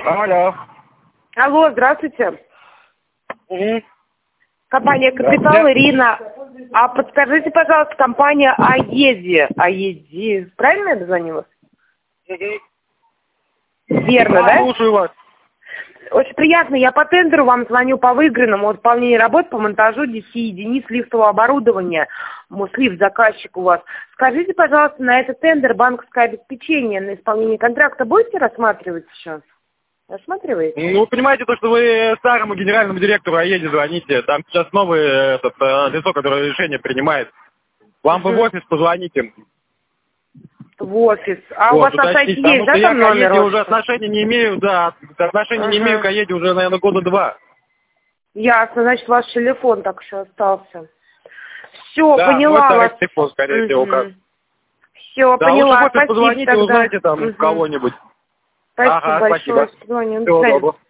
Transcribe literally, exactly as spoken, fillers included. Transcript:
Алло. Алло, здравствуйте. Угу. Компания «Капитал», Ирина. А подскажите, пожалуйста, компания «Аеди». «Аеди». Правильно я дозвонилась? Угу. Верно, да? Слушаю вас. Очень приятно. Я по тендеру вам звоню по выигранному выполнению работ по монтажу десяти единиц лифтового оборудования. Мой лифт заказчик у вас. Скажите, пожалуйста, на этот тендер банковское обеспечение на исполнение контракта будете рассматривать сейчас? Рассматриваете? Ну, понимаете, то, что вы старому генеральному директору АЕДи звоните. Там сейчас новый этот, э, лицо, которое решение принимает. Вам бы в офис позвоните. В офис. А Вот, у вас на сайте уточните, есть, потому да, что я там к номер? АЕДи уже офиса? отношения не имею, да, отношения не Ага. имею к АЕДи уже, наверное, года два. Ясно, значит, ваш телефон так еще остался. Все, Да, поняла мой старый вас. телефон, скорее всего, как. Все, Да, лучше в поняла. офис Спасибо позвоните, тогда. узнайте там Мгм. кого-нибудь. Спасибо Ага, большое. спасибо. Позвоню. До Всего свидания. доброго.